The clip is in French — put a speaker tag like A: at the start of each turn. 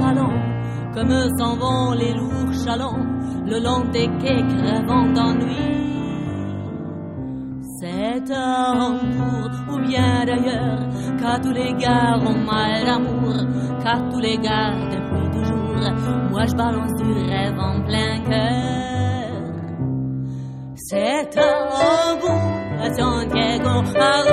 A: allant, comme s'en vont les lourds chalands, le long des quais crevant d'ennui. C'est à Hambourg ou bien d'ailleurs qu'à tous les gars ont mal d'amour, qu'à tous les gars depuis toujours, moi je balance du rêve en plein cœur. C'est à Hambourg, à Santiago, à